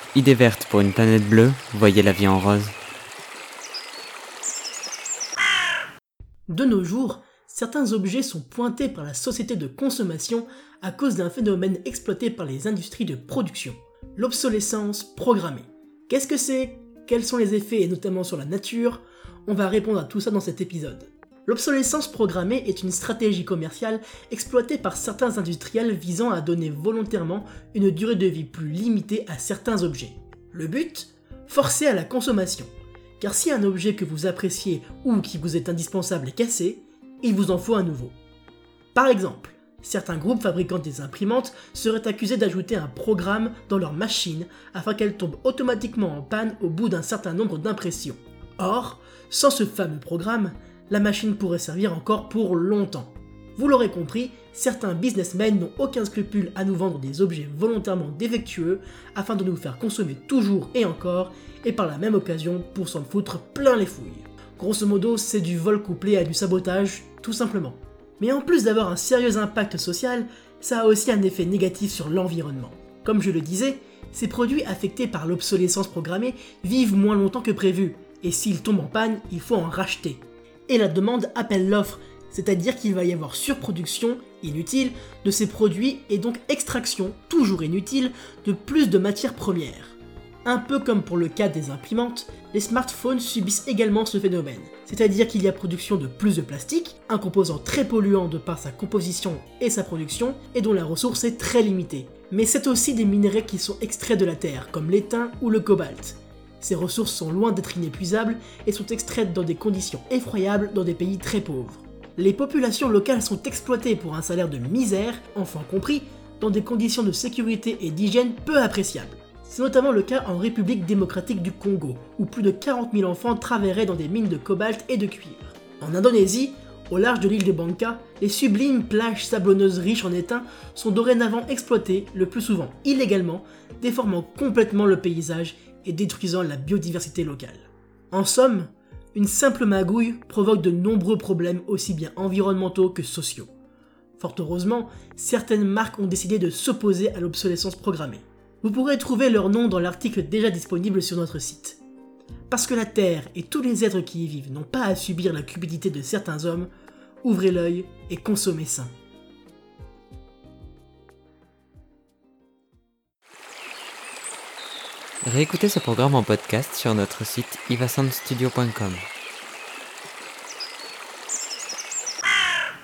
Idée verte pour une planète bleue, voyez la vie en rose. De nos jours, certains objets sont pointés par la société de consommation à cause d'un phénomène exploité par les industries de production, l'obsolescence programmée. Qu'est-ce que c'est ? Quels sont les effets et notamment sur la nature ? On va répondre à tout ça dans cet épisode. L'obsolescence programmée est une stratégie commerciale exploitée par certains industriels visant à donner volontairement une durée de vie plus limitée à certains objets. Le but ? Forcer à la consommation. Car si un objet que vous appréciez ou qui vous est indispensable est cassé, il vous en faut un nouveau. Par exemple, certains groupes fabricant des imprimantes seraient accusés d'ajouter un programme dans leur machine afin qu'elle tombe automatiquement en panne au bout d'un certain nombre d'impressions. Or, sans ce fameux programme, la machine pourrait servir encore pour longtemps. Vous l'aurez compris, certains businessmen n'ont aucun scrupule à nous vendre des objets volontairement défectueux afin de nous faire consommer toujours et encore, et par la même occasion pour s'en foutre plein les fouilles. Grosso modo, c'est du vol couplé à du sabotage, tout simplement. Mais en plus d'avoir un sérieux impact social, ça a aussi un effet négatif sur l'environnement. Comme je le disais, ces produits affectés par l'obsolescence programmée vivent moins longtemps que prévu, et s'ils tombent en panne, il faut en racheter. Et la demande appelle l'offre, c'est-à-dire qu'il va y avoir surproduction, inutile, de ces produits et donc extraction, toujours inutile, de plus de matières premières. Un peu comme pour le cas des imprimantes, les smartphones subissent également ce phénomène, c'est-à-dire qu'il y a production de plus de plastique, un composant très polluant de par sa composition et sa production, et dont la ressource est très limitée. Mais c'est aussi des minerais qui sont extraits de la terre, comme l'étain ou le cobalt. Ces ressources sont loin d'être inépuisables et sont extraites dans des conditions effroyables dans des pays très pauvres. Les populations locales sont exploitées pour un salaire de misère, enfants compris, dans des conditions de sécurité et d'hygiène peu appréciables. C'est notamment le cas en République démocratique du Congo, où plus de 40 000 enfants travailleraient dans des mines de cobalt et de cuivre. En Indonésie, au large de l'île de Bangka, les sublimes plages sablonneuses riches en étain sont dorénavant exploitées, le plus souvent illégalement, déformant complètement le paysage et détruisant la biodiversité locale. En somme, une simple magouille provoque de nombreux problèmes aussi bien environnementaux que sociaux. Fort heureusement, certaines marques ont décidé de s'opposer à l'obsolescence programmée. Vous pourrez trouver leur nom dans l'article déjà disponible sur notre site. Parce que la Terre et tous les êtres qui y vivent n'ont pas à subir la cupidité de certains hommes, ouvrez l'œil et consommez sain. Réécoutez ce programme en podcast sur notre site ivasoundstudio.com.